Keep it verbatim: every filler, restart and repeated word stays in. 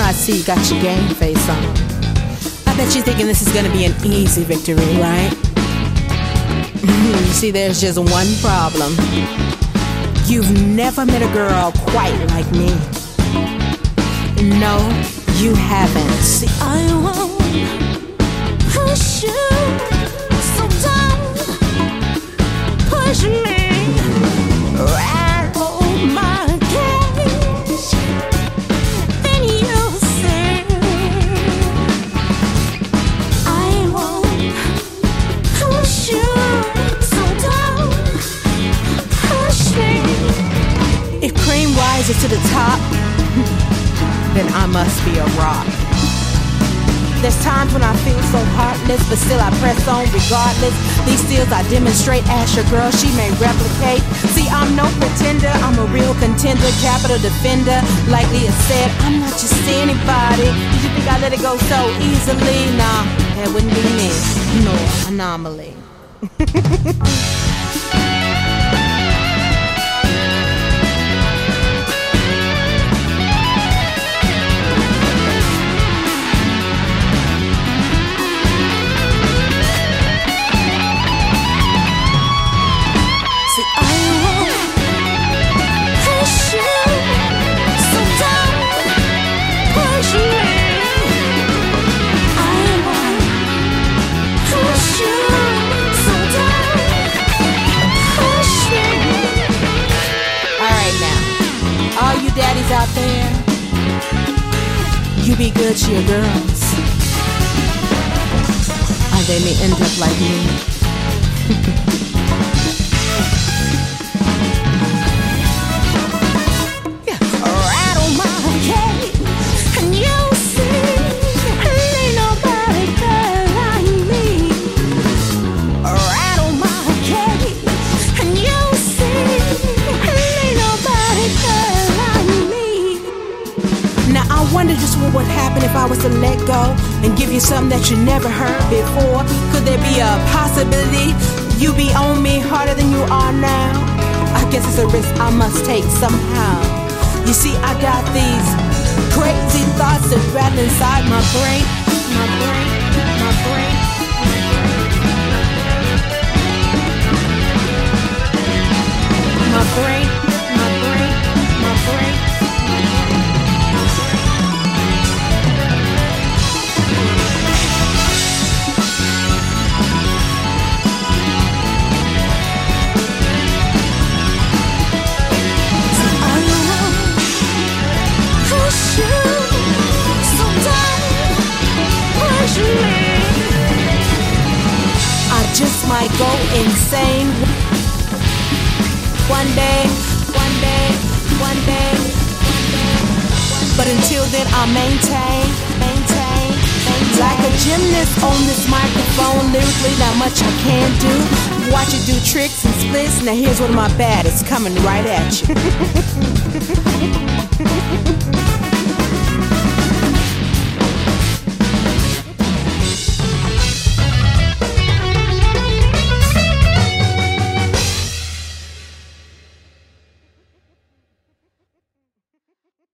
I see you got your game face on. I bet you're thinking this is gonna be an easy victory, right? You see, there's just one problem. You've never met a girl quite like me. No, you haven't. See, I won't push you, so don't push me. Rattle my cage, then you'll see. I won't push you, so don't push me. If cream rises to the top, then I must be a rock. There's times when I feel so heartless, but still I press on regardless. These skills I demonstrate, ask your girl, she may replicate. See, I'm no pretender, I'm a real contender, capital defender. Like Leah said, I'm not just anybody. Did you think I let it go so easily? Nah, that wouldn't be me, no anomaly. Daddies out there, you be good to your girls, or they may end up like me. Rattle my cage, and you'll see, ain't nobody there like me. Rattle my cage, and you'll see, ain't nobody there. I wonder just what would happen if I was to let go and give you something that you never heard before. Could there be a possibility you be on me harder than you are now? I guess it's a risk I must take somehow. You see, I got these crazy thoughts that rattle inside my brain, my brain, my brain. My brain, my brain, my brain. I just might go insane one day, one day, one day. But until then, I'll maintain, maintain, maintain. Like a gymnast on this microphone, lyrically, not much I can do. Watch it do tricks and splits. Now here's one of my baddest coming right at you.